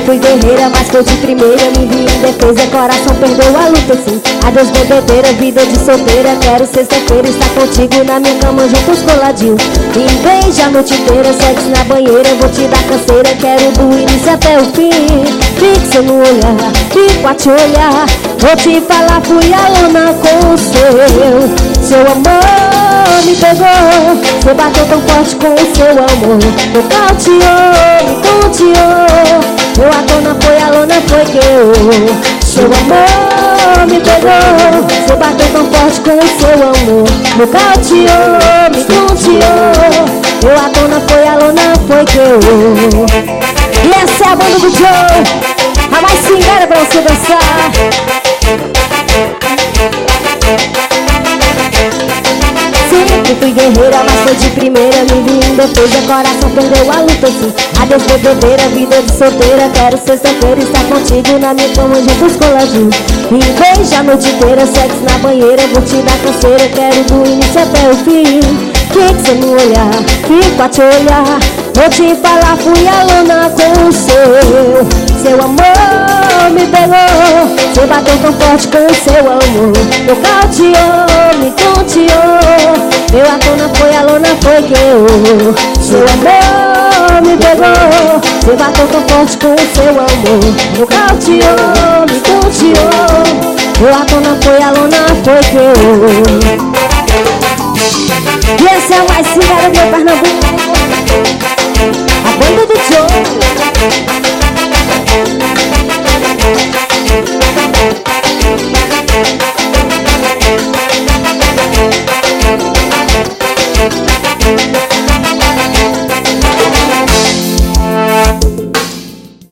fui guerreira, mas foi de primeira. Me vi em defesa, coração perdeu a luta, sim. Adeus bebedeira, vida de solteira. Quero sexta-feira estar contigo na minha cama juntos coladinho. Me beija a noite inteira, sexo na banheira. Vou te dar canseira, quero do início até o fim. Fixa no olhar, fico a te olhar. Vou te falar, fui aluna com o seu amor me pegou. Você bateu tão forte com o seu amor. Nocauteou, me conteou. Eu a dona foi, a lona foi que eu. Seu amor me pegou. Você bateu tão forte com o seu amor. Nocauteou, me conteou. Eu a dona foi, a lona foi que eu. E essa é a banda do Joe. A mais singela pra você dançar. Sempre fui guerreira, mas foi de primeira. Me vi em defesa, coração perdeu a luta, sim. Adeus bebedeira, vida de solteira. Quero sexta-feira estar contigo na minha cama juntos coladinho. Me beija a noite inteira, sexo na banheira. Vou te dar canseira, quero do início até o fim. Fixa no olhar, fico a te olhar. Vou te falar, fui aluna com o seu amor me pegou. Você bateu tão forte com o seu amor. Nocauteou, me conteou. Eu a dona foi, a lona foi que eu. Seu amor me pegou. Você bateu tão forte com o seu amor. Nocauteou, me conteou. Eu a dona foi, a lona foi que eu. E esse é o mais singelo do Pernambuco. A banda do Joe.